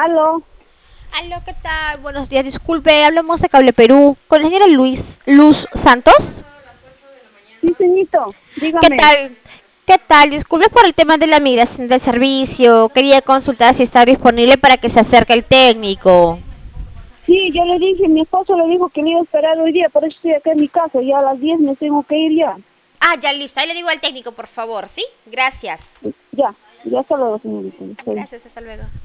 Aló, Aló, ¿qué tal? Buenos días, disculpe, hablamos de Cable Perú con la señora Luz Santos. sí, señorito, ¿Qué dígame. tal? ¿Qué tal? Disculpe por el tema de la migración del servicio. Quería consultar si está disponible para que se acerque el técnico. Sí, yo le dije, mi esposo le dijo que le iba a esperar hoy día, por eso estoy acá en mi casa, ya a las 10 me tengo que ir ya. Ah, ya listo. Ahí le digo al técnico, por favor, ¿sí? Gracias. Ya, ya hasta luego, señorita. Gracias, hasta luego.